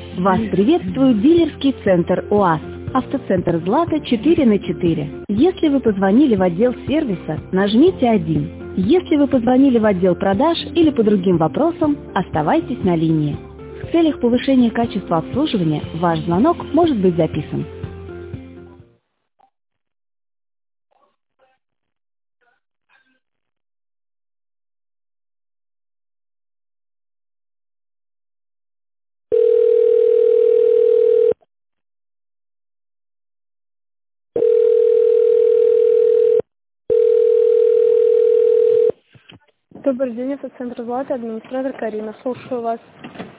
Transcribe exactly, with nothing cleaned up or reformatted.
Вас приветствует дилерский центр УАЗ. Автоцентр «Злата» четыре на четыре. Если вы позвонили в отдел сервиса, нажмите один. Если вы позвонили в отдел продаж или по другим вопросам, оставайтесь на линии. В целях повышения качества обслуживания ваш звонок может быть записан. Добрый день, это центр «Злата», администратор Карина. Слушаю вас.